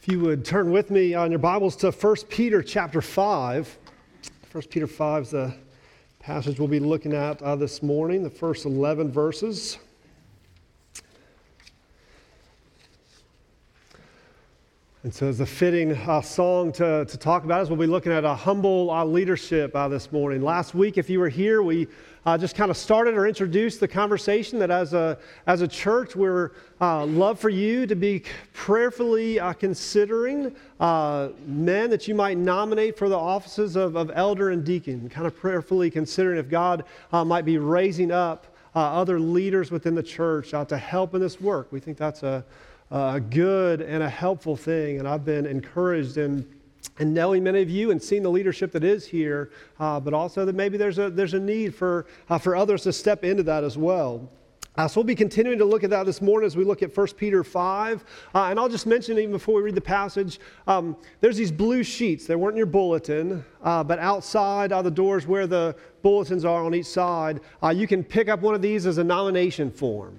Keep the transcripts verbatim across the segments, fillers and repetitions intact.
If you would turn with me on your Bibles to First Peter chapter five. First Peter five is the passage we'll be looking at uh, this morning, the first eleven verses. And so it's a fitting uh, song to, to talk about as we'll be looking at a humble uh, leadership uh, this morning. Last week, if you were here, we uh, just kind of started or introduced the conversation that as a as a church, we're uh, love for you to be prayerfully uh, considering uh, men that you might nominate for the offices of, of elder and deacon, kind of prayerfully considering if God uh, might be raising up uh, other leaders within the church uh, to help in this work. We think that's a a good and a helpful thing, and I've been encouraged in, in knowing many of you and seeing the leadership that is here, uh, but also that maybe there's a there's a need for uh, for others to step into that as well. Uh, so we'll be continuing to look at that this morning as we look at First Peter five, uh, and I'll just mention even before we read the passage, um, there's these blue sheets. They weren't in your bulletin, uh, but outside uh, the doors where the bulletins are on each side, uh, you can pick up one of these as a nomination form.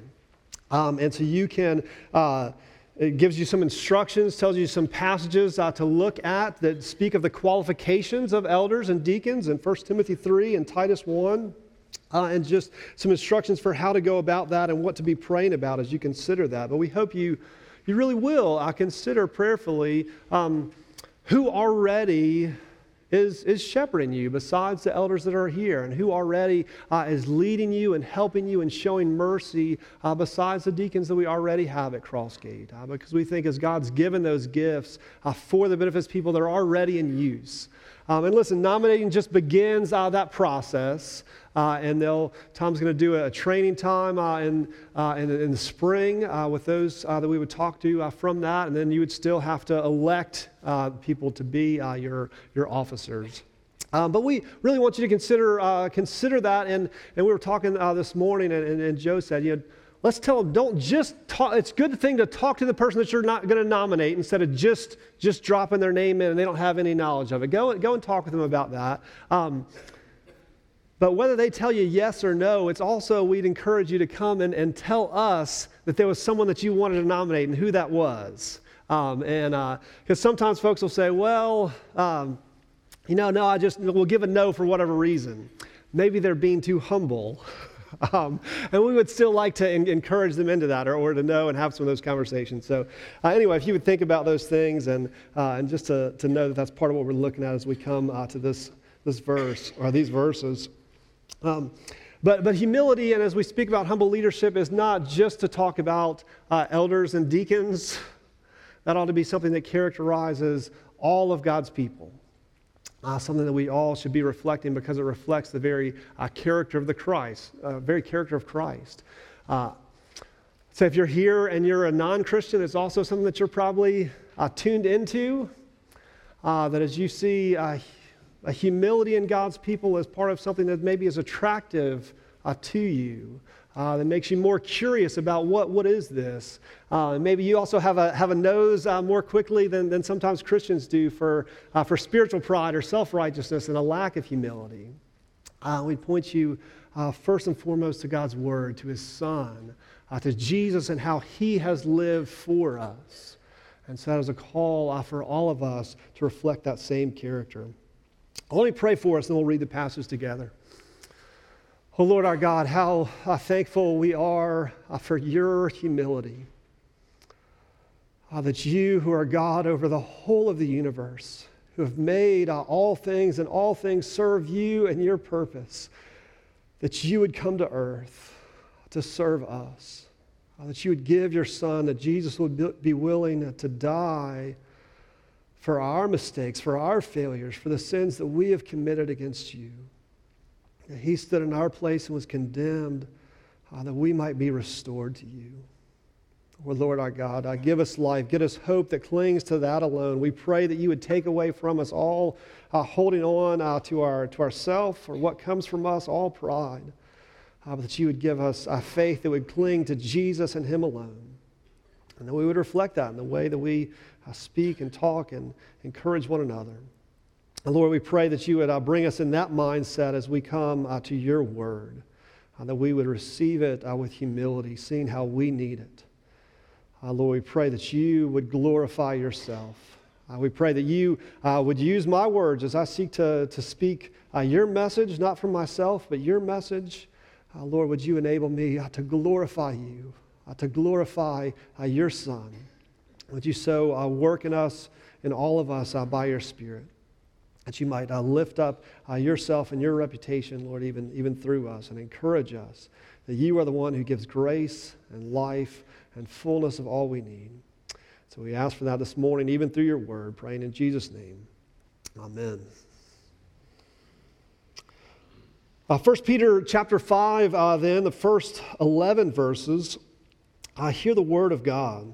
Um, and so you can, uh, it gives you some instructions, tells you some passages uh, to look at that speak of the qualifications of elders and deacons in First Timothy three and Titus one, uh, and just some instructions for how to go about that and what to be praying about as you consider that. But we hope you, you really will uh, consider prayerfully um, who already is is shepherding you besides the elders that are here, and who already uh, is leading you and helping you and showing mercy uh, besides the deacons that we already have at Crossgate. Uh, because we think as God's given those gifts uh, for the benefit of people that are already in use. Um, and listen, nominating just begins uh, that process. Uh, and they'll, Tom's going to do a training time uh, in, uh, in, in the spring uh, with those uh, that we would talk to uh, from that. And then you would still have to elect uh, people to be uh, your, your officers. Um, but we really want you to consider uh, consider that. And, and we were talking uh, this morning, and, and, and Joe said, you know, let's tell them, don't just talk. It's a good thing to talk to the person that you're not going to nominate instead of just just dropping their name in and they don't have any knowledge of it. Go, go and talk with them about that. Um, But whether they tell you yes or no, it's also, we'd encourage you to come and, and tell us that there was someone that you wanted to nominate and who that was. Um, and because uh, sometimes folks will say, well, um, you know, no, I just, we'll give a no for whatever reason. Maybe they're being too humble. um, and we would still like to in, encourage them into that or, or to know and have some of those conversations. So uh, anyway, if you would think about those things and uh, and just to, to know that that's part of what we're looking at as we come uh, to this, this verse or these verses. Um, but but humility, and as we speak about humble leadership, is not just to talk about uh, elders and deacons. That ought to be something that characterizes all of God's people. Uh, something that we all should be reflecting because it reflects the very uh, character of the Christ, uh, very character of Christ. Uh, so if you're here and you're a non-Christian, it's also something that you're probably uh, tuned into. Uh, that as you see uh, a humility in God's people as part of something that maybe is attractive uh, to you, uh, that makes you more curious about what what is this. Uh, maybe you also have a have a nose uh, more quickly than, than sometimes Christians do for uh, for spiritual pride or self-righteousness and a lack of humility. Uh, we point you uh, first and foremost to God's Word, to His Son, uh, to Jesus and how He has lived for us. And so that is a call uh, for all of us to reflect that same character. Let me pray for us, and then we'll read the passage together. Oh, Lord our God, how uh, thankful we are uh, for your humility. Uh, that you, who are God over the whole of the universe, who have made uh, all things and all things serve you and your purpose, that you would come to earth to serve us. Uh, that you would give your Son, that Jesus would be willing to die for our mistakes, for our failures, for the sins that we have committed against you. He stood in our place and was condemned uh, that we might be restored to you. Oh, Lord our God, uh, give us life, give us hope that clings to that alone. We pray that you would take away from us all uh, holding on uh, to our to ourself or what comes from us, all pride, uh, but that you would give us a faith that would cling to Jesus and Him alone. And that we would reflect that in the way that we uh, speak and talk and encourage one another. And Lord, we pray that you would uh, bring us in that mindset as we come uh, to your word, uh, that we would receive it uh, with humility, seeing how we need it. Uh, Lord, we pray that you would glorify yourself. Uh, we pray that you uh, would use my words as I seek to, to speak uh, your message, not for myself, but your message. Uh, Lord, would you enable me uh, to glorify you, uh, to glorify uh, your Son. Would you so uh, work in us, in all of us, uh, by your Spirit, that you might uh, lift up uh, yourself and your reputation, Lord, even, even through us, and encourage us that you are the one who gives grace and life and fullness of all we need. So we ask for that this morning, even through your word, praying in Jesus' name. Amen. Uh, First Peter chapter five, uh, then, the first eleven verses, I hear the word of God.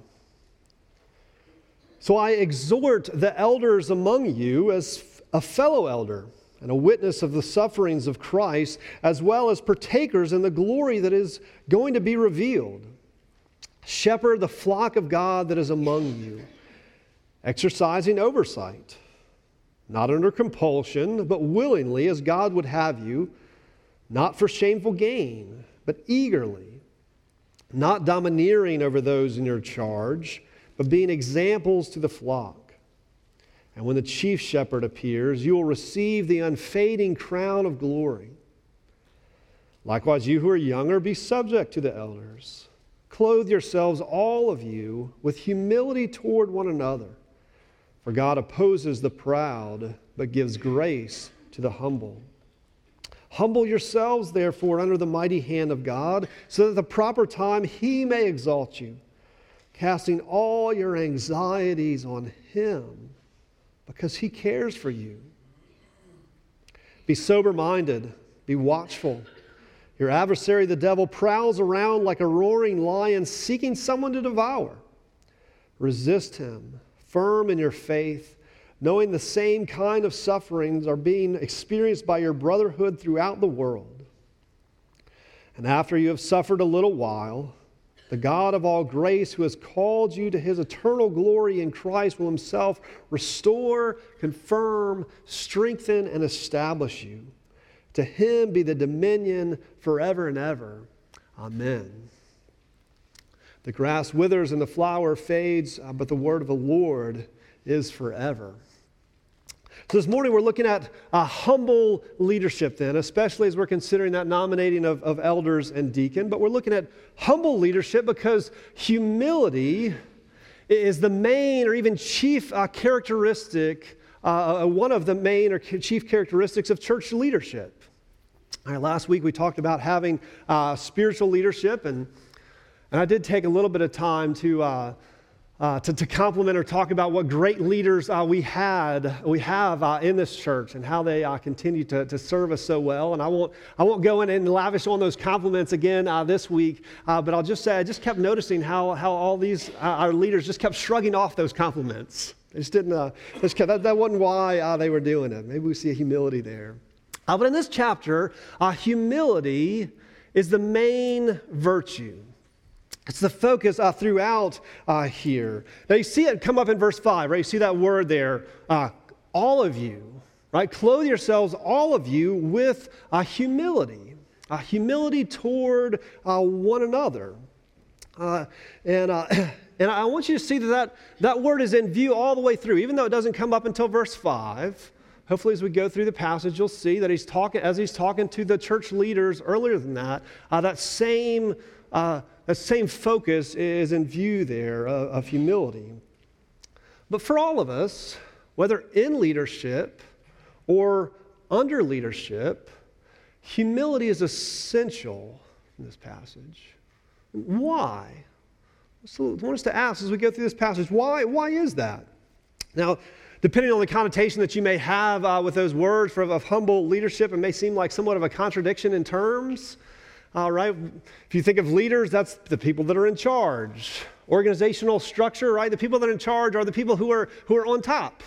So I exhort the elders among you as a fellow elder and a witness of the sufferings of Christ, as well as partakers in the glory that is going to be revealed. Shepherd the flock of God that is among you, exercising oversight, not under compulsion, but willingly as God would have you, not for shameful gain, but eagerly, not domineering over those in your charge, but being examples to the flock. And when the chief shepherd appears, you will receive the unfading crown of glory. Likewise, you who are younger, be subject to the elders. Clothe yourselves, all of you, with humility toward one another. For God opposes the proud, but gives grace to the humble. Humble yourselves, therefore, under the mighty hand of God, so that at the proper time he may exalt you, casting all your anxieties on him, because he cares for you. Be sober-minded, be watchful. Your adversary, the devil, prowls around like a roaring lion, seeking someone to devour. Resist him, firm in your faith, knowing the same kind of sufferings are being experienced by your brotherhood throughout the world. And after you have suffered a little while, the God of all grace, who has called you to his eternal glory in Christ, will himself restore, confirm, strengthen, and establish you. To him be the dominion forever and ever. Amen. The grass withers and the flower fades, uh, but the word of the Lord is forever. So this morning we're looking at uh, humble leadership then, especially as we're considering that nominating of, of elders and deacon. But we're looking at humble leadership because humility is the main or even chief uh, characteristic, uh, one of the main or chief characteristics of church leadership. All right, last week we talked about having uh, spiritual leadership, and, and I did take a little bit of time to uh, Uh, to, to compliment or talk about what great leaders uh, we had, we have uh, in this church, and how they uh, continue to, to serve us so well. And I won't, I won't go in and lavish on those compliments again uh, this week, uh, but I'll just say I just kept noticing how how all these uh, our leaders just kept shrugging off those compliments. They just didn't. Uh, just kept, that, that wasn't why uh, they were doing it. Maybe we see a humility there. Uh, but in this chapter, uh, humility is the main virtue. It's the focus uh, throughout uh, here. Now you see it come up in verse five, right? You see that word there, uh, all of you, right? Clothe yourselves, all of you, with uh, humility, uh, humility toward uh, one another. Uh, and uh, and I want you to see that, that that word is in view all the way through, even though it doesn't come up until verse five. Hopefully, as we go through the passage, you'll see that he's talking, as he's talking to the church leaders earlier than that, uh, that same uh, That same focus is in view there of, of humility. But for all of us, whether in leadership or under leadership, humility is essential in this passage. Why? So I want us to ask as we go through this passage, why, why is that? Now, depending on the connotation that you may have uh, with those words for, of humble leadership, it may seem like somewhat of a contradiction in terms. All right, if you think of leaders, that's the people that are in charge. Organizational structure, right? The people that are in charge are the people who are who are on top.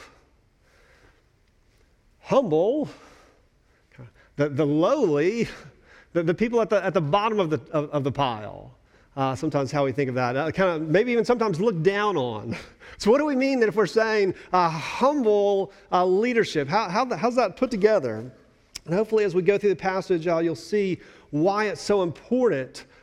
Humble, the, the lowly, the, the people at the at the bottom of the of, of the pile. Uh, sometimes how we think of that, uh, kind of maybe even sometimes looked down on. So what do we mean that if we're saying uh, humble uh, leadership? How, how how's that put together? And hopefully, as we go through the passage, uh, you'll see why it's so important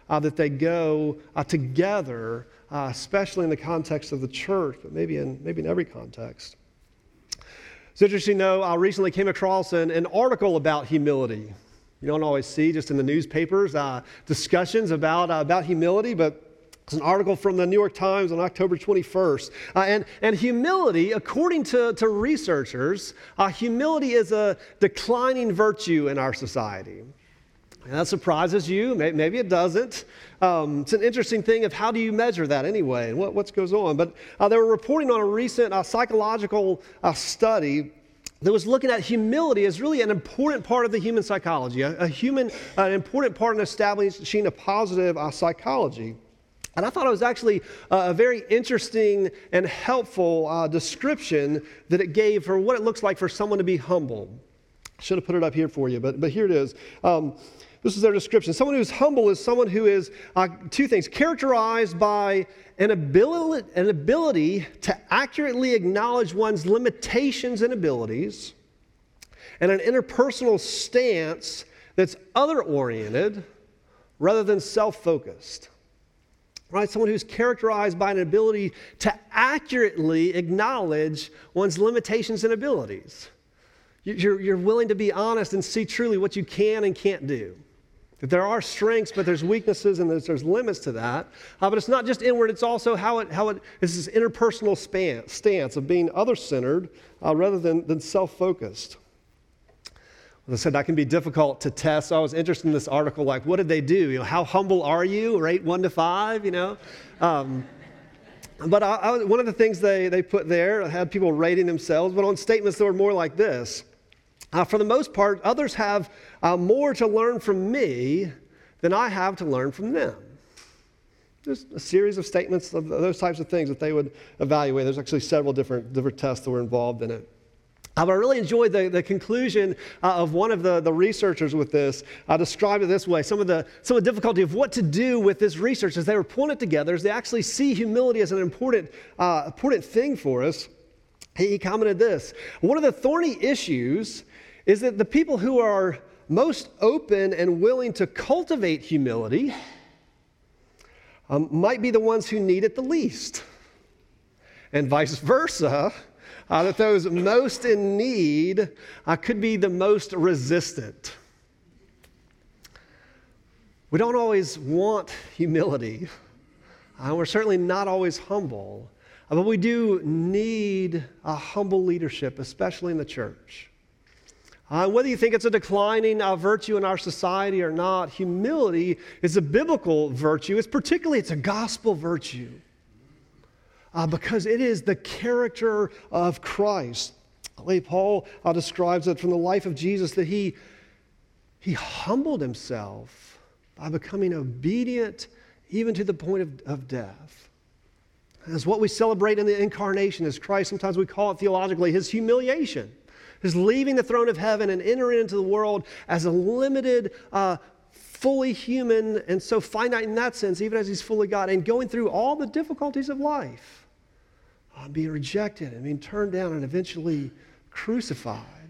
uh, that they go uh, together, uh, especially in the context of the church, but maybe in, maybe in every context. It's interesting, though, I recently came across an, an article about humility. You don't always see just in the newspapers uh, discussions about, uh, about humility, but it's an article from the New York Times on October twenty-first. Uh, and, and humility, according to, to researchers, uh, humility is a declining virtue in our society. And that surprises you. Maybe it doesn't. Um, it's an interesting thing of how do you measure that anyway and what what goes on. But uh, they were reporting on a recent uh, psychological uh, study that was looking at humility as really an important part of the human psychology, a, a human, uh, an important part in establishing a positive uh, psychology. And I thought it was actually a very interesting and helpful uh, description that it gave for what it looks like for someone to be humble. I should have put it up here for you, but, but here it is. Um, this is their description. Someone who's humble is someone who is, uh, two things, characterized by an ability, an ability to accurately acknowledge one's limitations and abilities, and an interpersonal stance that's other-oriented rather than self-focused. Right? Someone who's characterized by an ability to accurately acknowledge one's limitations and abilities. You're, you're willing to be honest and see truly what you can and can't do. That there are strengths, but there's weaknesses and there's, there's limits to that. Uh, but it's not just inward, it's also how it, how it is this interpersonal span, stance of being other-centered uh, rather than, than self-focused. As I said, that can be difficult to test. So I was interested in this article, like, what did they do? You know, how humble are you? Rate one to five, you know? Um, but I, I, one of the things they, they put there had people rating themselves, but on statements that were more like this. Uh, for the most part, others have uh, more to learn from me than I have to learn from them. There's a series of statements of those types of things that they would evaluate. There's actually several different, different tests that were involved in it. Uh, but I really enjoyed the, the conclusion uh, of one of the, the researchers with this. I described it this way. Some of, the, some of the difficulty of what to do with this research as they were pulling it together, as they actually see humility as an important, uh, important thing for us. He, he commented this: one of the thorny issues is that the people who are most open and willing to cultivate humility um, might be the ones who need it the least. And vice versa, Uh, that those most in need uh, could be the most resistant. We don't always want humility. Uh, we're certainly not always humble. Uh, but we do need a humble leadership, especially in the church. Uh, whether you think it's a declining uh, virtue in our society or not, humility is a biblical virtue. It's particularly, it's a gospel virtue. Uh, because it is the character of Christ. The way Paul uh, describes it from the life of Jesus, that he, he humbled himself by becoming obedient even to the point of, of death. As what we celebrate in the incarnation as Christ, sometimes we call it theologically his humiliation, his leaving the throne of heaven and entering into the world as a limited, uh, fully human, and so finite in that sense, even as he's fully God, and going through all the difficulties of life. Uh, being rejected and being turned down and eventually crucified.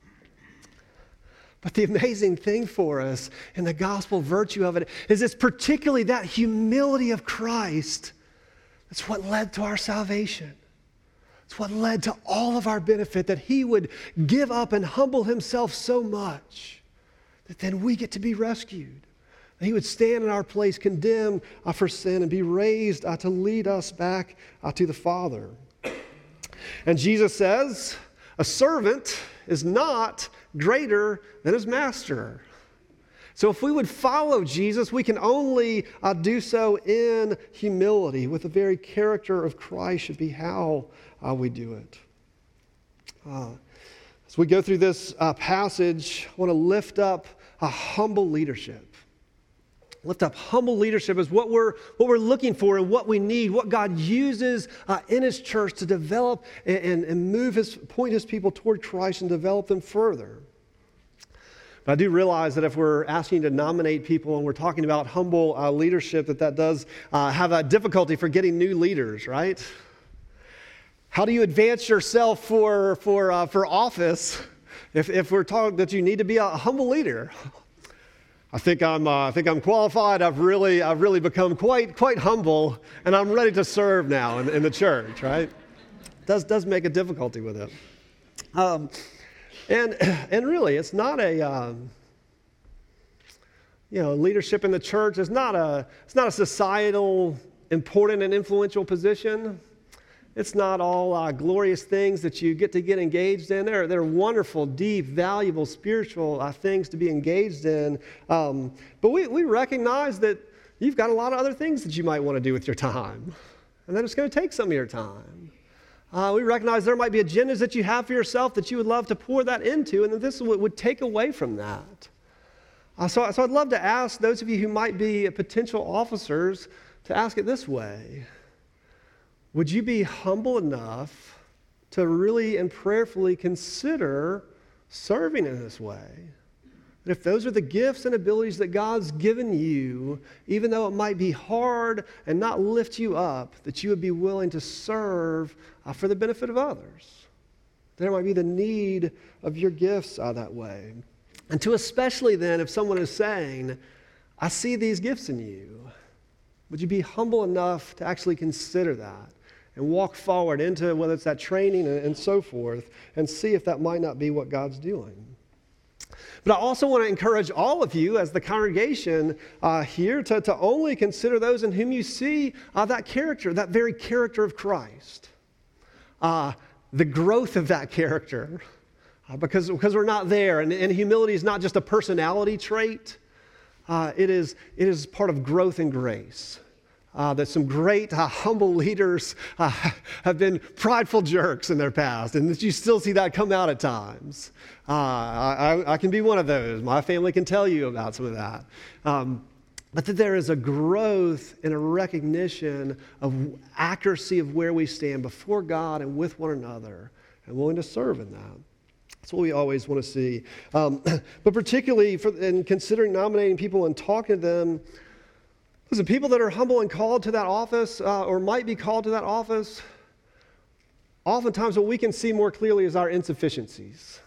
But the amazing thing for us in the gospel virtue of it is it's particularly that humility of Christ that's what led to our salvation. It's what led to all of our benefit, that he would give up and humble himself so much that then we get to be rescued. He would stand in our place, condemned uh, for sin, and be raised uh, to lead us back uh, to the Father. And Jesus says, a servant is not greater than his master. So if we would follow Jesus, we can only uh, do so in humility, with the very character of Christ should be how uh, we do it. Uh, as we go through this uh, passage, I want to lift up a humble leadership. Lift up humble leadership is what we're, what we're looking for and what we need, what God uses uh, in his church to develop and, and, and move his, point his people toward Christ and develop them further. But I do realize that if we're asking to nominate people and we're talking about humble uh, leadership, that that does uh, have a difficulty for getting new leaders, right? How do you advance yourself for, for, uh, for office if, if we're talking that you need to be a humble leader? I think I'm, uh, I think I'm qualified. I've really, I've really become quite, quite humble, and I'm ready to serve now in, in the church, right? Does does make a difficulty with it. Um, and and really, it's not a, um, you know, leadership in the church is not a, it's not a societal, important and influential position. It's not all uh, glorious things that you get to get engaged in. They're, they're wonderful, deep, valuable, spiritual uh, things to be engaged in. Um, but we, we recognize that you've got a lot of other things that you might want to do with your time, and that it's going to take some of your time. Uh, we recognize there might be agendas that you have for yourself that you would love to pour that into, and that this would, would take away from that. Uh, so, so I'd love to ask those of you who might be potential officers to ask it this way. Would you be humble enough to really and prayerfully consider serving in this way? And if those are the gifts and abilities that God's given you, even though it might be hard and not lift you up, that you would be willing to serve uh, for the benefit of others. There might be the need of your gifts uh, that way. And to especially then, if someone is saying, I see these gifts in you, would you be humble enough to actually consider that and walk forward into whether it's that training and, and so forth, and see if that might not be what God's doing? But I also want to encourage all of you as the congregation uh, here to, to only consider those in whom you see uh, that character, that very character of Christ, uh, the growth of that character, uh, because, because we're not there. And, and humility is not just a personality trait. Uh, it is, it is part of growth and grace. Uh, that some great, uh, humble leaders uh, have been prideful jerks in their past, and that you still see that come out at times. Uh, I, I can be one of those. My family can tell you about some of that. Um, but that there is a growth and a recognition of accuracy of where we stand before God and with one another, and willing to serve in that. That's what we always want to see. Um, but particularly for, in considering nominating people and talking to them, listen, people that are humble and called to that office, uh, or might be called to that office, oftentimes what we can see more clearly is our insufficiencies.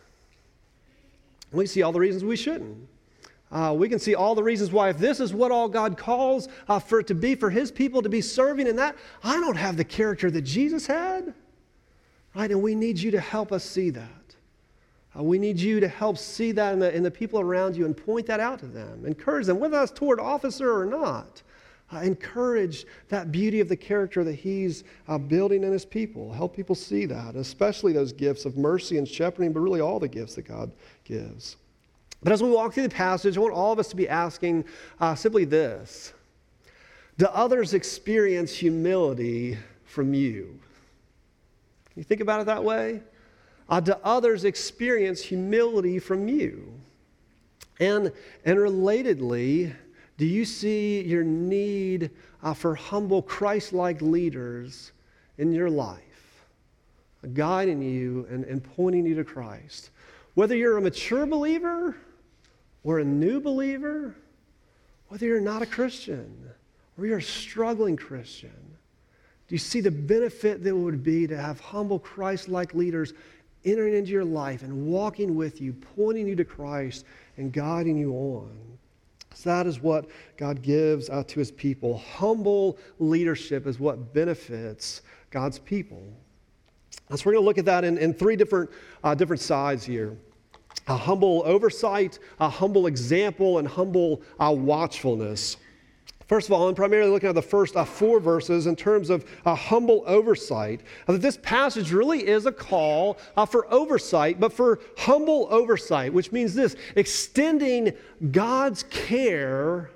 We see all the reasons we shouldn't. Uh, we can see all the reasons why, if this is what all God calls uh, for it to be, for His people to be serving in that, I don't have the character that Jesus had, right? And we need you to help us see that. Uh, we need you to help see that in the, in the people around you and point that out to them. Encourage them, whether that's toward officer or not. Uh, encourage that beauty of the character that He's uh, building in His people. Help people see that, especially those gifts of mercy and shepherding, but really all the gifts that God gives. But as we walk through the passage, I want all of us to be asking uh, simply this. Do others experience humility from you? Can you think about it that way? Uh, do others experience humility from you? And, and relatedly, do you see your need uh, for humble, Christ-like leaders in your life, uh, guiding you and, and pointing you to Christ? Whether you're a mature believer or a new believer, whether you're not a Christian or you're a struggling Christian, do you see the benefit that it would be to have humble, Christ-like leaders entering into your life and walking with you, pointing you to Christ and guiding you on? So that is what God gives uh, to His people. Humble leadership is what benefits God's people. And so we're going to look at that in, in three different, uh, different sides here. A humble oversight, a humble example, and humble uh, watchfulness. First of all, I'm primarily looking at the first uh, four verses in terms of uh, humble oversight. Uh, that this passage really is a call uh, for oversight, but for humble oversight, which means this: extending God's care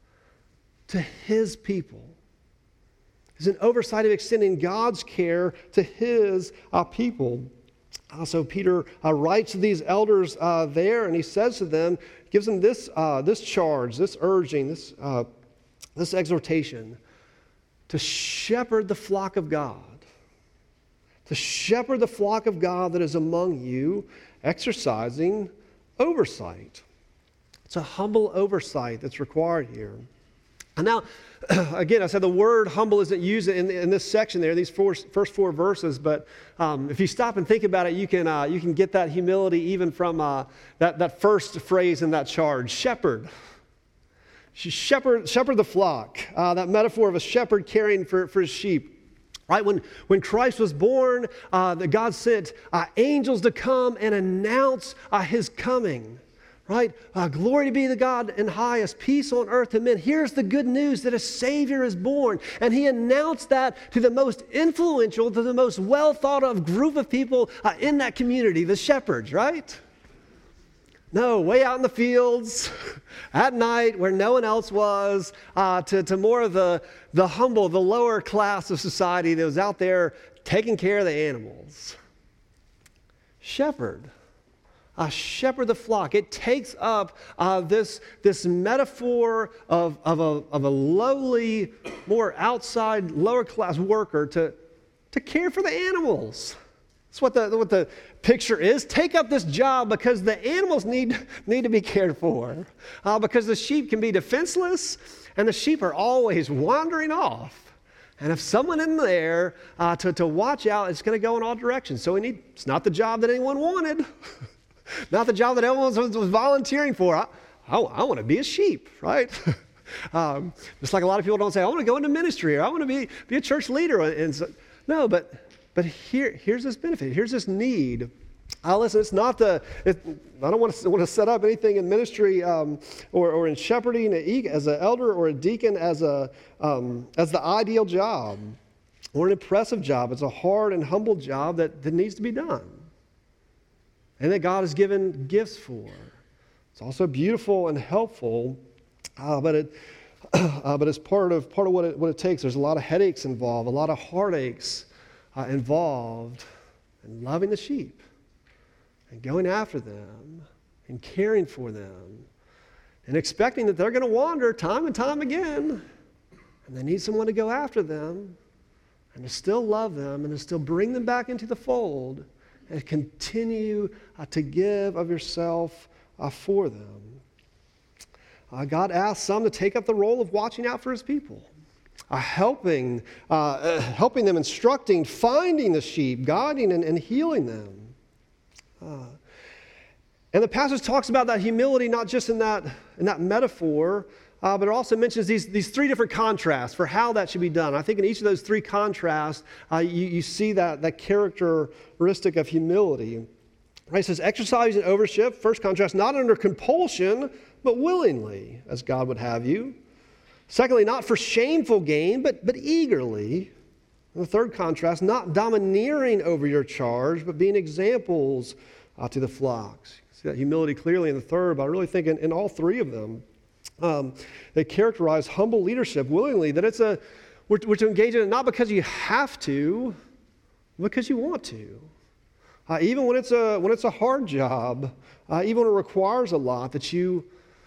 to His people. It's an oversight of extending God's care to His uh, people. Uh, so Peter uh, writes to these elders uh, there, and he says to them, gives them this uh, this charge, this urging, this uh, this exhortation to shepherd the flock of God, to shepherd the flock of God that is among you, exercising oversight. It's a humble oversight that's required here. And now, again, I said the word humble isn't used in, in this section there, these four, first four verses, but um, if you stop and think about it, you can, uh, you can get that humility even from uh, that, that first phrase in that charge, shepherd. Shepherd, shepherd the flock, uh, that metaphor of a shepherd caring for, for his sheep. Right, when, when Christ was born, uh, that God sent uh, angels to come and announce uh, his coming. Right? Uh, glory be to God in highest, peace on earth to men. Here's the good news that a Savior is born. And he announced that to the most influential, to the most well thought of group of people uh, in that community, the shepherds, right? No, way out in the fields, at night, where no one else was, uh, to, to more of the, the humble, the lower class of society that was out there taking care of the animals. Shepherd. Uh, shepherd the flock. It takes up uh, this, this metaphor of, of, a, of a lowly, more outside, lower class worker to, to care for the animals. That's what the, what the picture is. Take up this job because the animals need, need to be cared for. Uh, because the sheep can be defenseless and the sheep are always wandering off. And if someone in there uh, to, to watch out, it's going to go in all directions. So we need, it's not the job that anyone wanted. Not the job that everyone was, was volunteering for. I, I, I want to be a sheep, right? um, just like a lot of people don't say, I want to go into ministry or I want to be, be a church leader. And so, no, but but here here's this benefit. Here's this need. Uh, listen, it's not the, it, I don't want to, want to set up anything in ministry um, or, or in shepherding as an elder or a deacon as, a, um, as the ideal job or an impressive job. It's a hard and humble job that, that needs to be done. And that God has given gifts for. It's also beautiful and helpful, uh, but it, uh, but it's part of part of what it what it takes. There's a lot of headaches involved, a lot of heartaches uh, involved in loving the sheep and going after them and caring for them and expecting that they're going to wander time and time again, and they need someone to go after them and to still love them and to still bring them back into the fold. And continue uh, to give of yourself uh, for them. Uh, God asks some to take up the role of watching out for his people, uh, helping, uh, uh, helping them, instructing, finding the sheep, guiding and, and healing them. Uh, and the passage talks about that humility not just in that, in that metaphor, Uh, but it also mentions these, these three different contrasts for how that should be done. I think in each of those three contrasts, uh, you, you see that, that characteristic of humility. Right? It says, exercising overship, first contrast, not under compulsion, but willingly, as God would have you. Secondly, not for shameful gain, but, but eagerly. And the third contrast, not domineering over your charge, but being examples uh, to the flocks. You see that humility clearly in the third, but I really think in, in all three of them. Um, they characterize humble leadership willingly, that it's a, we're, we're to engage in it not because you have to, because you want to. Uh, even when it's a when it's a hard job, uh, even when it requires a lot, that you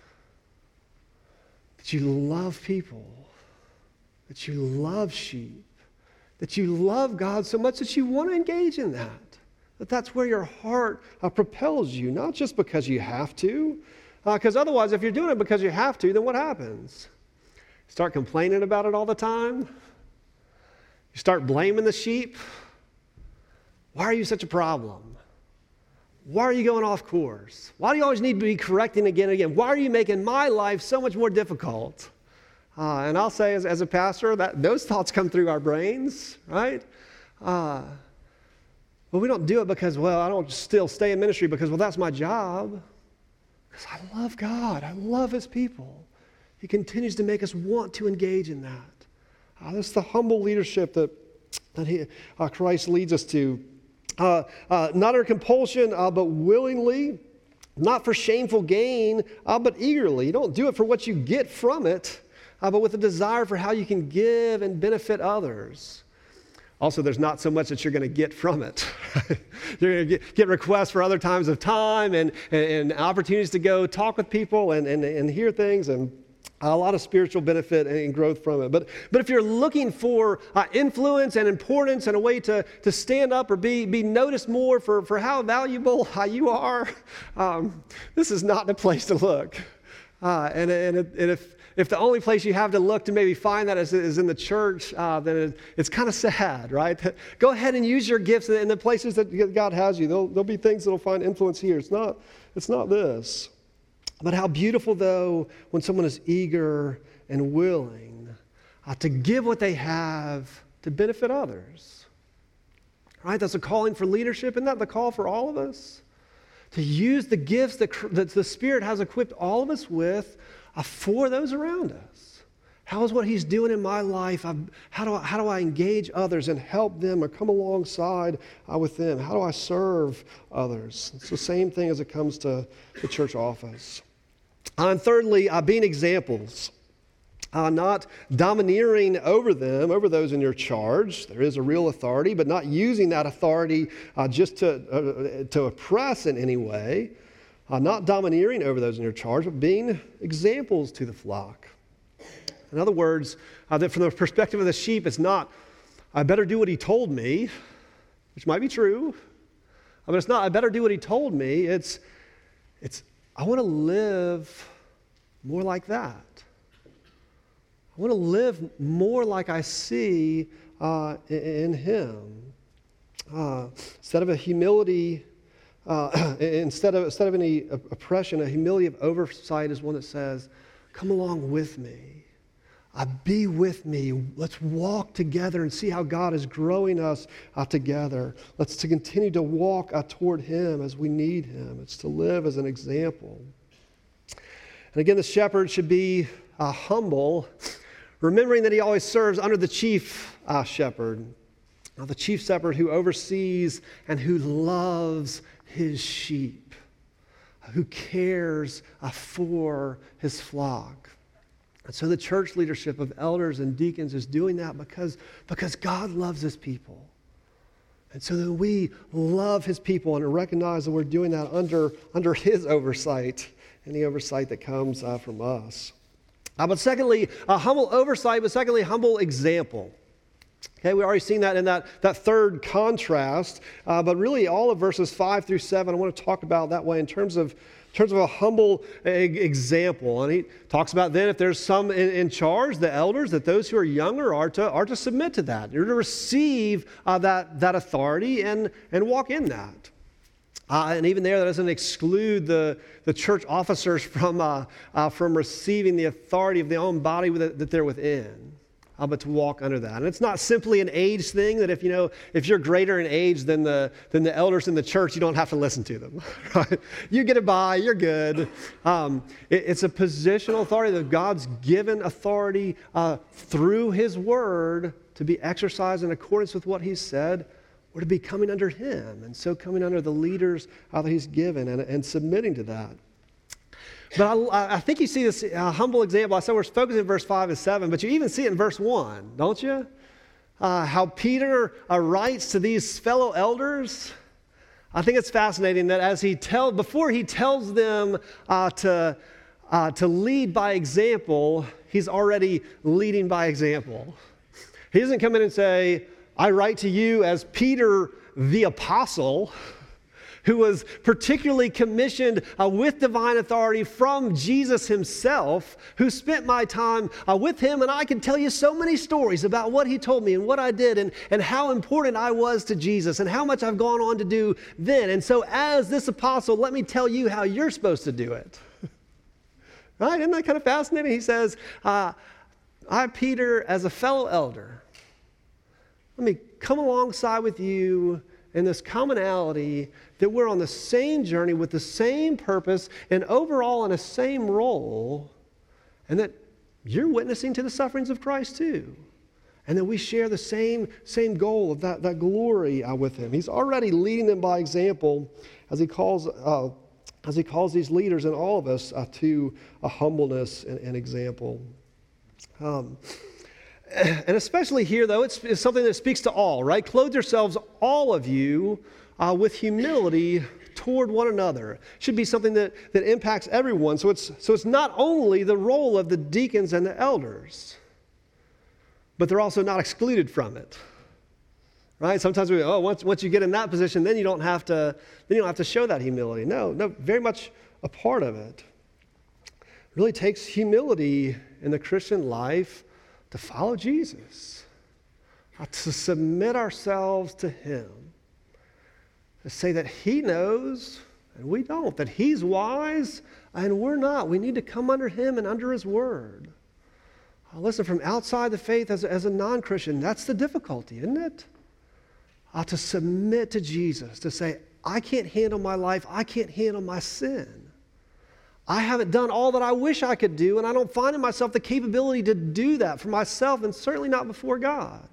that you love people, that you love sheep, that you love God so much that you want to engage in that. That that's where your heart uh, propels you, not just because you have to. Because uh, otherwise, if you're doing it because you have to, then what happens? You start complaining about it all the time. You start blaming the sheep. Why are you such a problem? Why are you going off course? Why do you always need to be correcting again and again? Why are you making my life so much more difficult? Uh, and I'll say as, as a pastor, that those thoughts come through our brains, right? Uh, but we don't do it because, well, I don't still stay in ministry because, well, that's my job. Because I love God. I love his people. He continues to make us want to engage in that. Uh, this is the humble leadership that, that he, uh, Christ leads us to. Uh, uh, not under compulsion, uh, but willingly. Not for shameful gain, uh, but eagerly. You don't do it for what you get from it, uh, but with a desire for how you can give and benefit others. Also, there's not so much that you're going to get from it. You're going to get, get requests for other times of time and, and, and opportunities to go talk with people and, and, and hear things, and a lot of spiritual benefit and growth from it. But, but if you're looking for uh, influence and importance and a way to, to stand up or be, be noticed more for, for how valuable uh, you are, um, this is not the place to look. Uh, and, and, and if If the only place you have to look to maybe find that is, is in the church, uh, then it, it's kind of sad, right? Go ahead and use your gifts in the places that God has you. There'll, there'll be things that'll find influence here. It's not, it's not this. But how beautiful, though, when someone is eager and willing uh, to give what they have to benefit others. Right? That's a calling for leadership. Isn't that the call for all of us? To use the gifts that, that the Spirit has equipped all of us with uh, for those around us. How is what He's doing in my life? I'm, how, do I, how do I engage others and help them or come alongside uh, with them? How do I serve others? It's the same thing as it comes to the church office. Uh, and thirdly, uh, being examples. Uh, not domineering over them, over those in your charge. There is a real authority, but not using that authority uh, just to, uh, to oppress in any way. Uh, not domineering over those in your charge, but being examples to the flock. In other words, uh, that from the perspective of the sheep, it's not, I better do what he told me, which might be true, but it's not, I better do what he told me. It's, it's I want to live more like that. I want to live more like I see uh, in him. Uh, instead of a humility, uh, instead of instead of any oppression, a humility of oversight is one that says, "Come along with me. Uh, be with me. Let's walk together and see how God is growing us uh, together. Let's to continue to walk uh, toward Him as we need Him. It's to live as an example." And again, the shepherd should be uh, humble, remembering that he always serves under the chief uh, shepherd, uh, the chief shepherd who oversees and who loves his sheep, uh, who cares uh, for his flock. And so the church leadership of elders and deacons is doing that because, because God loves his people. And so that we love his people and recognize that we're doing that under, under his oversight and the oversight that comes uh, from us. Uh, but secondly, a humble oversight, but secondly, humble example. Okay, we've already seen that in that, that third contrast, uh, but really all of verses five through seven, I want to talk about that way in terms of, in terms of a humble example. And he talks about then if there's some in, in charge, the elders, that those who are younger are to, are to submit to that. You're to receive uh, that, that authority and, and walk in that. Uh, and even there, that doesn't exclude the, the church officers from, uh, uh, from receiving the authority of their own body that, that they're within, uh, but to walk under that. And it's not simply an age thing that if, you know, if you're greater in age than the, than the elders in the church, you don't have to listen to them. Right? You get it by, you're good. Um, it, it's a positional authority that God's given authority uh, through His Word to be exercised in accordance with what He's said. Or to be coming under him, and so coming under the leaders uh, that he's given and, and submitting to that. But I, I think you see this uh, humble example. I said we're focusing in verse five and seven, but you even see it in verse one, don't you? Uh, how Peter uh, writes to these fellow elders. I think it's fascinating that as he tell before he tells them uh, to, uh, to lead by example, he's already leading by example. He doesn't come in and say, I write to you as Peter the apostle, who was particularly commissioned uh, with divine authority from Jesus himself, who spent my time uh, with him, and I can tell you so many stories about what he told me and what I did and, and how important I was to Jesus and how much I've gone on to do then. And so as this apostle, let me tell you how you're supposed to do it. Right? Isn't that kind of fascinating? He says, uh, I, Peter, as a fellow elder, let me come alongside with you in this commonality that we're on the same journey with the same purpose and overall in the same role, and that you're witnessing to the sufferings of Christ too, and that we share the same, same goal of that, that glory uh, with him. He's already leading them by example as he calls, uh, as he calls these leaders and all of us uh, to a humbleness and, and example. Um, And especially here, though, it's, it's something that speaks to all, right? Clothe yourselves, all of you, uh, with humility toward one another. It should be something that, that impacts everyone. So it's, so it's not only the role of the deacons and the elders, but they're also not excluded from it, right? Sometimes we go, oh, once, once you get in that position, then you don't have to, then you don't have to show that humility. No, no, very much a part of it. It really takes humility in the Christian life to follow Jesus, to submit ourselves to him, to say that he knows And we don't, that he's wise and we're not. We need to come under him and under his word. Uh, listen, from outside the faith as a, as a non-Christian, that's the difficulty, isn't it? Uh, to submit to Jesus, to say, I can't handle my life, I can't handle my sin. I haven't done all that I wish I could do, and I don't find in myself the capability to do that for myself, and certainly not before God.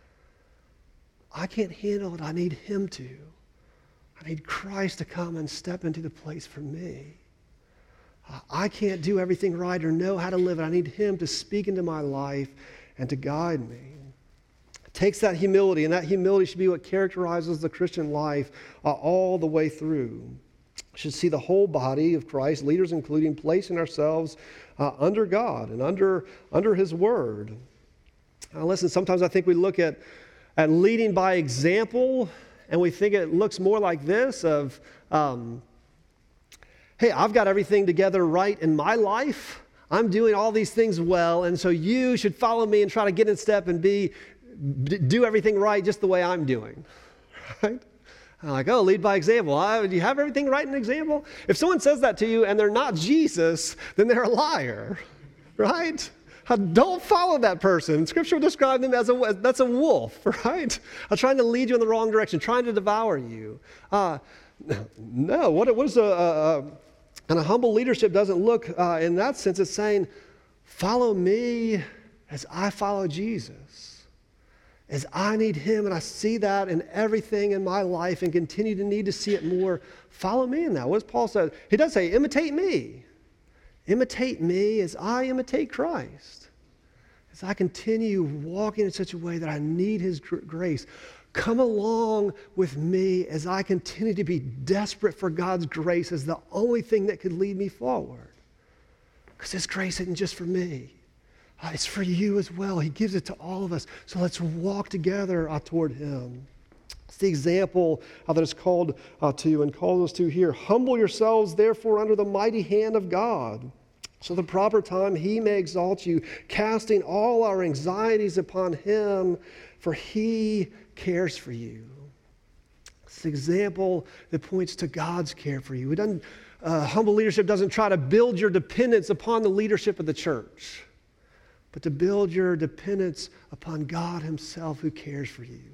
I can't handle it. I need him to. I need Christ to come and step into the place for me. Uh, I can't do everything right or know how to live it. I need him to speak into my life and to guide me. It takes that humility, and that humility should be what characterizes the Christian life uh, all the way through. We should see the whole body of Christ, leaders including, placing ourselves uh, under God and under, under his word. Now listen, sometimes I think we look at, at leading by example, and we think it looks more like this of, um, hey, I've got everything together right in my life. I'm doing all these things well, and so you should follow me and try to get in step and be do everything right just the way I'm doing, right? I'm like, oh, lead by example. Uh, do you have everything right in example? If someone says that to you and they're not Jesus, then they're a liar, right? Uh, don't follow that person. Scripture will describe them as a, that's a wolf, right? Uh, trying to lead you in the wrong direction, trying to devour you. Uh, no, what, what is a, a, a, and a humble leadership doesn't look uh, in that sense. It's saying, follow me as I follow Jesus. As I need him, and I see that in everything in my life and continue to need to see it more, follow me in that. What does Paul say? He does say, imitate me. Imitate me as I imitate Christ. As I continue walking in such a way that I need his gr- grace. Come along with me as I continue to be desperate for God's grace as the only thing that could lead me forward. Because his grace isn't just for me. Uh, it's for you as well. He gives it to all of us. So let's walk together uh, toward him. It's the example uh, that is called uh, to and calls us to here. Humble yourselves, therefore, under the mighty hand of God. So the proper time he may exalt you, casting all our anxieties upon him, for he cares for you. It's the example that points to God's care for you. It doesn't, uh, humble leadership doesn't try to build your dependence upon the leadership of the church, but to build your dependence upon God himself who cares for you.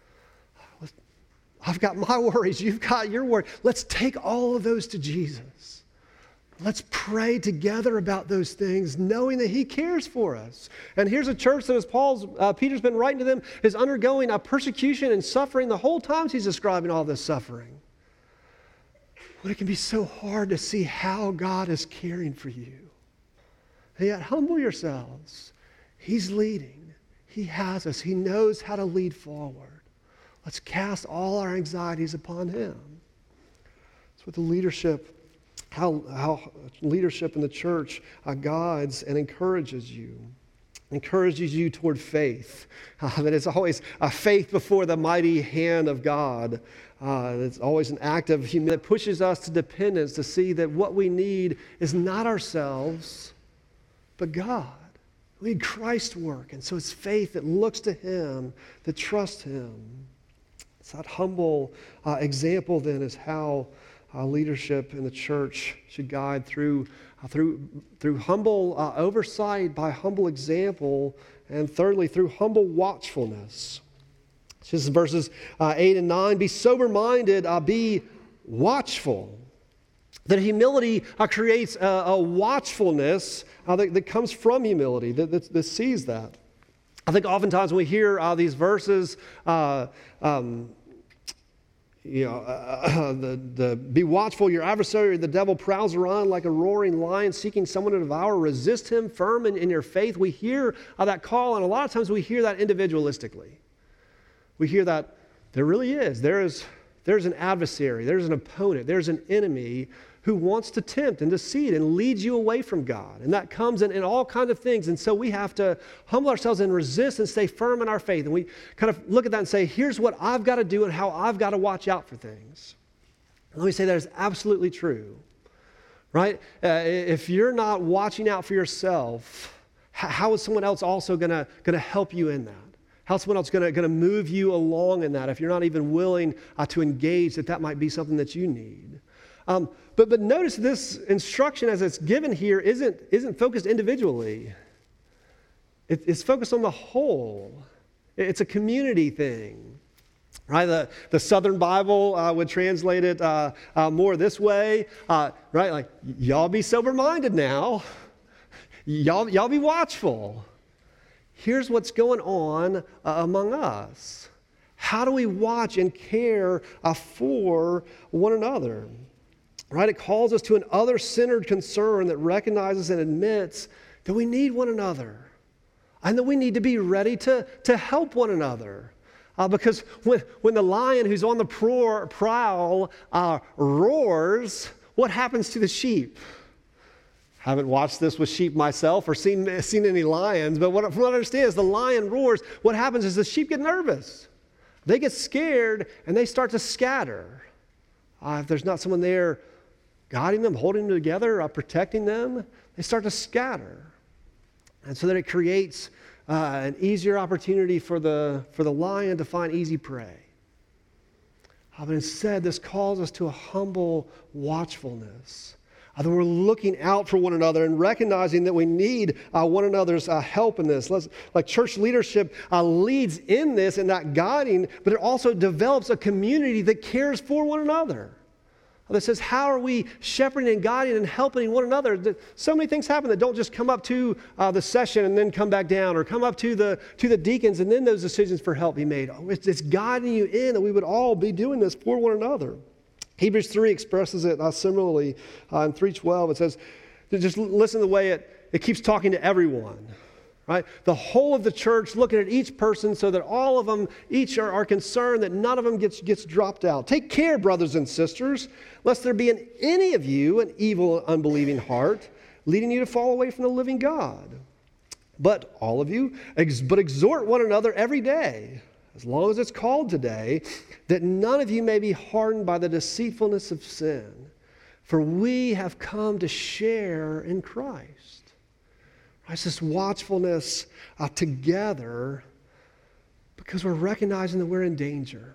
I've got my worries, you've got your worries. Let's take all of those to Jesus. Let's pray together about those things, knowing that he cares for us. And here's a church that, as Paul's, uh, Peter's been writing to them, is undergoing a persecution and suffering the whole time he's describing all this suffering. But it can be so hard to see how God is caring for you. And yet, humble yourselves. He's leading. He has us. He knows how to lead forward. Let's cast all our anxieties upon him. That's what the leadership, how, how leadership in the church uh, guides and encourages you. Encourages you toward faith. Uh, that it's always a faith before the mighty hand of God. Uh, it's always an act of humility that pushes us to dependence, to see that what we need is not ourselves, but God. We need Christ's work. And so it's faith that looks to him, that trusts him. It's that humble uh, example then is how uh, leadership in the church should guide through, uh, through, through humble uh, oversight, by humble example, and thirdly, through humble watchfulness. This is verses uh, eight and nine. Be sober-minded, uh, be watchful. That humility uh, creates a, a watchfulness uh, that, that comes from humility, that, that, that sees that. I think oftentimes when we hear uh, these verses, uh, um, you know, uh, the, the be watchful, your adversary, the devil, prowls around like a roaring lion seeking someone to devour. Resist him firm in, in your faith. We hear uh, that call, and a lot of times we hear that individualistically. We hear that there really is. There is there's an adversary. There's an opponent. There's an enemy who wants to tempt and deceive and lead you away from God. And that comes in, in all kinds of things. And so we have to humble ourselves and resist and stay firm in our faith. And we kind of look at that and say, here's what I've got to do and how I've got to watch out for things. And let me say that is absolutely true, right? Uh, if you're not watching out for yourself, how is someone else also going to going to help you in that? How's someone else going to going to move you along in that if you're not even willing uh, to engage that that might be something that you need? Um, but, but notice this instruction as it's given here isn't, isn't focused individually. It, it's focused on the whole. It's a community thing. Right, the, the Southern Bible uh, would translate it uh, uh, more this way, uh, right? Like, y'all be sober-minded now. Y'all, y'all be watchful. Here's what's going on uh, among us. How do we watch and care uh, for one another? Right? It calls us to an other-centered concern that recognizes and admits that we need one another and that we need to be ready to, to help one another. Uh, because when, when the lion who's on the prowl, prowl uh, roars, what happens to the sheep? Haven't watched this with sheep myself or seen, seen any lions, but what, from what I understand is the lion roars, what happens is the sheep get nervous. They get scared and they start to scatter. Uh, if there's not someone there guiding them, holding them together, uh, protecting them, they start to scatter. And so that it creates Uh, an easier opportunity for the, for the lion to find easy prey. Uh, but instead, this calls us to a humble watchfulness. Uh, that we're looking out for one another and recognizing that we need uh, one another's uh, help in this. Let's, like church leadership uh, leads in this and that guiding, but it also develops a community that cares for one another. That says, how are we shepherding and guiding and helping one another? So many things happen that don't just come up to uh, the session and then come back down, or come up to the to the deacons and then those decisions for help be made. It's, it's guiding you in that we would all be doing this for one another. Hebrews three expresses it uh, similarly uh, in three twelve. It says, just listen to the way it, it keeps talking to everyone. Right? The whole of the church looking at each person so that all of them, each are, are concerned that none of them gets, gets dropped out. Take care, brothers and sisters, lest there be in any of you an evil, unbelieving heart, leading you to fall away from the living God. But all of you, ex- but exhort one another every day, as long as it's called today, that none of you may be hardened by the deceitfulness of sin. For we have come to share in Christ. It's this watchfulness uh, together because we're recognizing that we're in danger.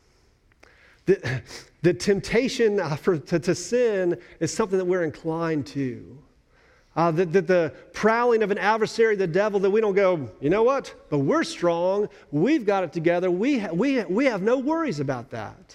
The, the temptation uh, for, to, to sin is something that we're inclined to. Uh, that, that the prowling of an adversary, the devil, that we don't go, you know what? But we're strong. We've got it together. We, ha- we, we have no worries about that.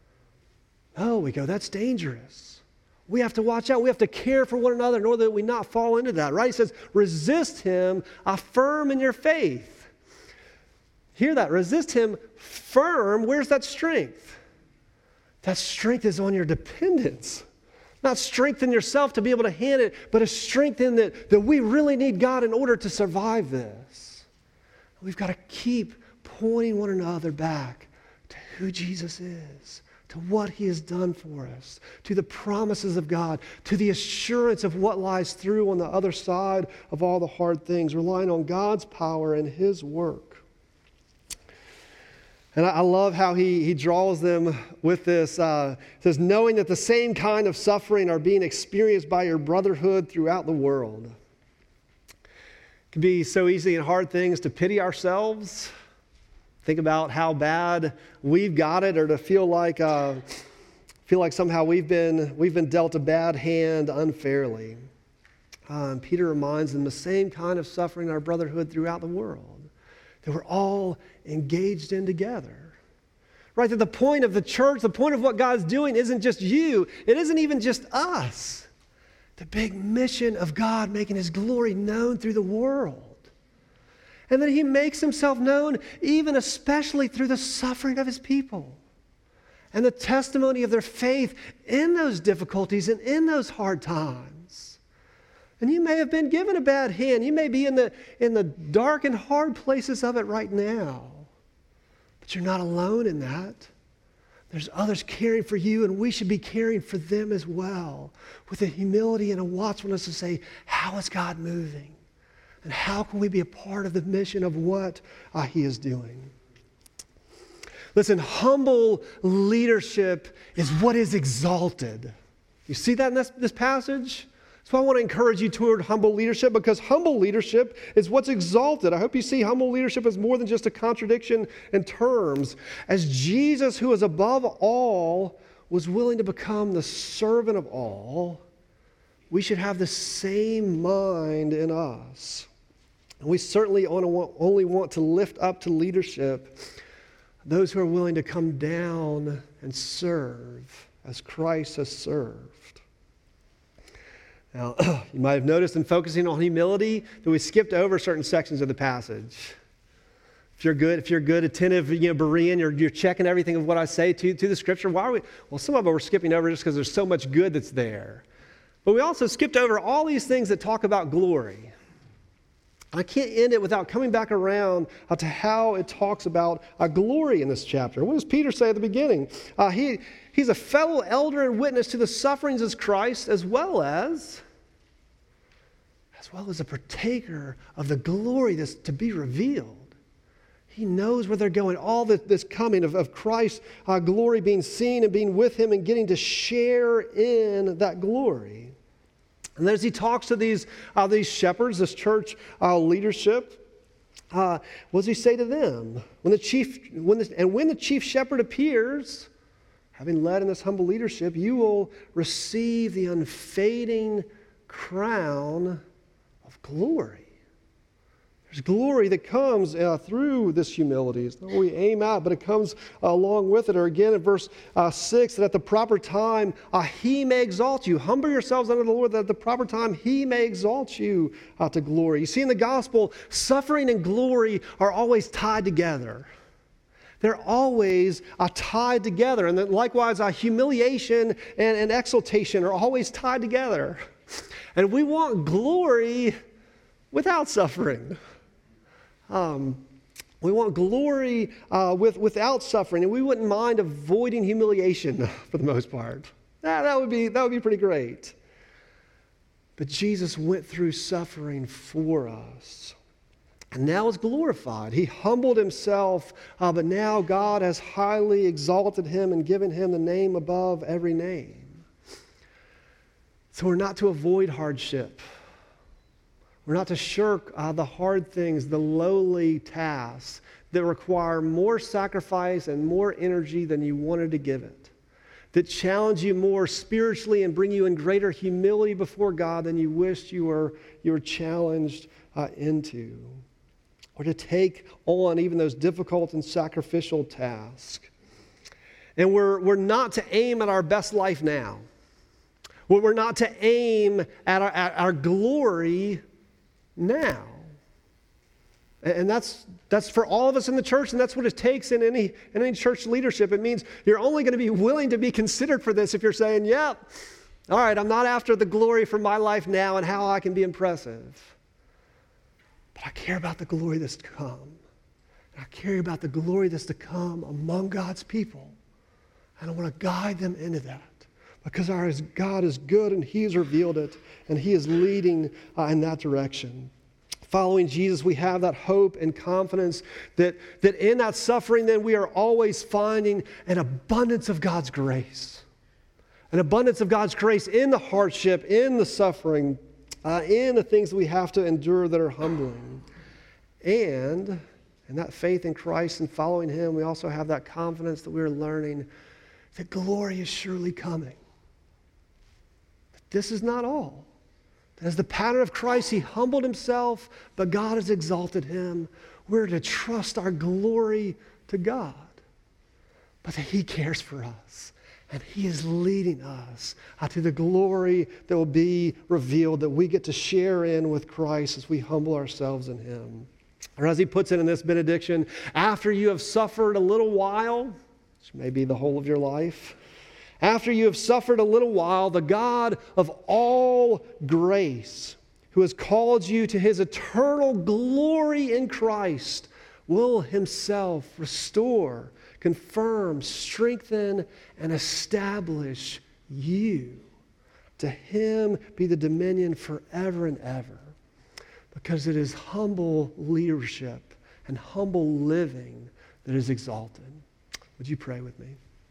No, we go, that's dangerous. We have to watch out. We have to care for one another in order that we not fall into that, right? He says, resist him, uh, firm in your faith. Hear that. Resist him firm. Where's that strength? That strength is on your dependence. Not strength in yourself to be able to hand it, but a strength in that, that we really need God in order to survive this. We've got to keep pointing one another back to who Jesus is, to what he has done for us, to the promises of God, to the assurance of what lies through on the other side of all the hard things, relying on God's power and his work. And I love how he, he draws them with this. Uh, says, knowing that the same kind of suffering are being experienced by your brotherhood throughout the world. It can be so easy in hard things to pity ourselves. Think about how bad we've got it, or to feel like uh, feel like somehow we've been we've been dealt a bad hand unfairly. Uh, and Peter reminds them the same kind of suffering our brotherhood throughout the world, that we're all engaged in together. Right? That the point of the church, the point of what God's doing isn't just you. It isn't even just us. The big mission of God making his glory known through the world. And that he makes himself known even especially through the suffering of his people and the testimony of their faith in those difficulties and in those hard times. And you may have been given a bad hand. You may be in the, in the dark and hard places of it right now. But you're not alone in that. There's others caring for you, and we should be caring for them as well, with a humility and a watchfulness to say, how is God moving? And how can we be a part of the mission of what uh, he is doing? Listen, humble leadership is what is exalted. You see that in this, this passage? So I want to encourage you toward humble leadership, because humble leadership is what's exalted. I hope you see humble leadership as more than just a contradiction in terms. As Jesus, who is above all, was willing to become the servant of all, we should have the same mind in us. And we certainly only want to lift up to leadership those who are willing to come down and serve as Christ has served. Now, you might have noticed in focusing on humility that we skipped over certain sections of the passage. If you're good, if you're good, attentive, you know, Berean, you're, you're checking everything of what I say to, to the Scripture. Why are we? Well, some of it we're skipping over just because there's so much good that's there. But we also skipped over all these things that talk about glory. I can't end it without coming back around uh, to how it talks about uh, glory in this chapter. What does Peter say at the beginning? Uh, he, he's a fellow elder and witness to the sufferings of Christ, as well as, as well as a partaker of the glory that's to be revealed. He knows where they're going, all this, this coming of, of Christ's uh, glory being seen and being with him and getting to share in that glory. And as he talks to these, uh, these shepherds, this church uh, leadership, uh, what does he say to them? When the chief, when the, and when the chief shepherd appears, having led in this humble leadership, you will receive the unfading crown of glory. There's glory that comes uh, through this humility. It's not what we aim at, but it comes uh, along with it. Or again in verse uh, six, that at the proper time uh, he may exalt you. Humble yourselves under the Lord, that at the proper time he may exalt you uh, to glory. You see, in the gospel, suffering and glory are always tied together. They're always uh, tied together. And then likewise, uh, humiliation and, and exaltation are always tied together. And we want glory without suffering. Um, we want glory uh, with, without suffering, and we wouldn't mind avoiding humiliation for the most part. That, that would be, that would be pretty great. But Jesus went through suffering for us, and now is glorified. He humbled himself, uh, but now God has highly exalted him and given him the name above every name. So we're not to avoid hardship. We're not to shirk uh, the hard things, the lowly tasks that require more sacrifice and more energy than you wanted to give it, that challenge you more spiritually and bring you in greater humility before God than you wished you were, you were challenged uh, into, or to take on even those difficult and sacrificial tasks. And we're, we're not to aim at our best life now. We're not to aim at our, at our glory now. And that's that's for all of us in the church, and that's what it takes in any in any church leadership. It means you're only going to be willing to be considered for this if you're saying, yeah, all right, I'm not after the glory for my life now and how I can be impressive. But I care about the glory that's to come. And I care about the glory that's to come among God's people. And I want to guide them into that. Because our God is good and he has revealed it, and he is leading uh, in that direction. Following Jesus, we have that hope and confidence that, that in that suffering, then we are always finding an abundance of God's grace. An abundance of God's grace in the hardship, in the suffering, uh, in the things that we have to endure that are humbling. And in that faith in Christ and following him, we also have that confidence that we are learning that glory is surely coming. This is not all. As the pattern of Christ, he humbled himself, but God has exalted him. We're to trust our glory to God, but that he cares for us, and he is leading us uh, to the glory that will be revealed, that we get to share in with Christ as we humble ourselves in him. Or as he puts it in this benediction, after you have suffered a little while, which may be the whole of your life, after you have suffered a little while, the God of all grace, who has called you to his eternal glory in Christ, will himself restore, confirm, strengthen, and establish you. To him be the dominion forever and ever, because it is humble leadership and humble living that is exalted. Would you pray with me?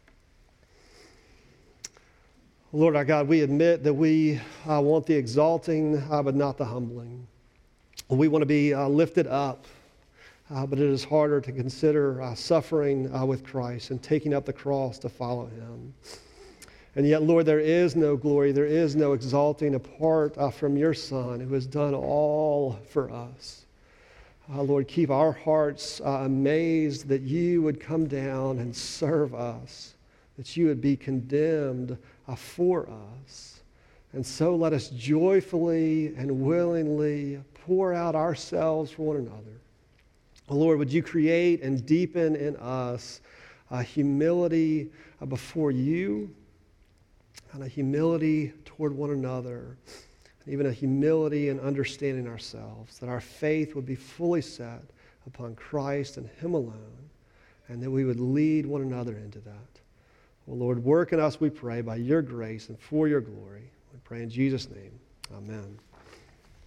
Lord our God, we admit that we uh, want the exalting, uh, but not the humbling. We want to be uh, lifted up, uh, but it is harder to consider uh, suffering uh, with Christ and taking up the cross to follow him. And yet, Lord, there is no glory, there is no exalting apart uh, from your Son who has done all for us. Uh, Lord, keep our hearts uh, amazed that you would come down and serve us, that you would be condemned uh, for us. And so let us joyfully and willingly pour out ourselves for one another. Oh, Lord, would you create and deepen in us a humility uh, before you, and a humility toward one another, and even a humility in understanding ourselves, that our faith would be fully set upon Christ and him alone, and that we would lead one another into that. Well, Lord, work in us, we pray, by your grace and for your glory. We pray in Jesus' name. Amen.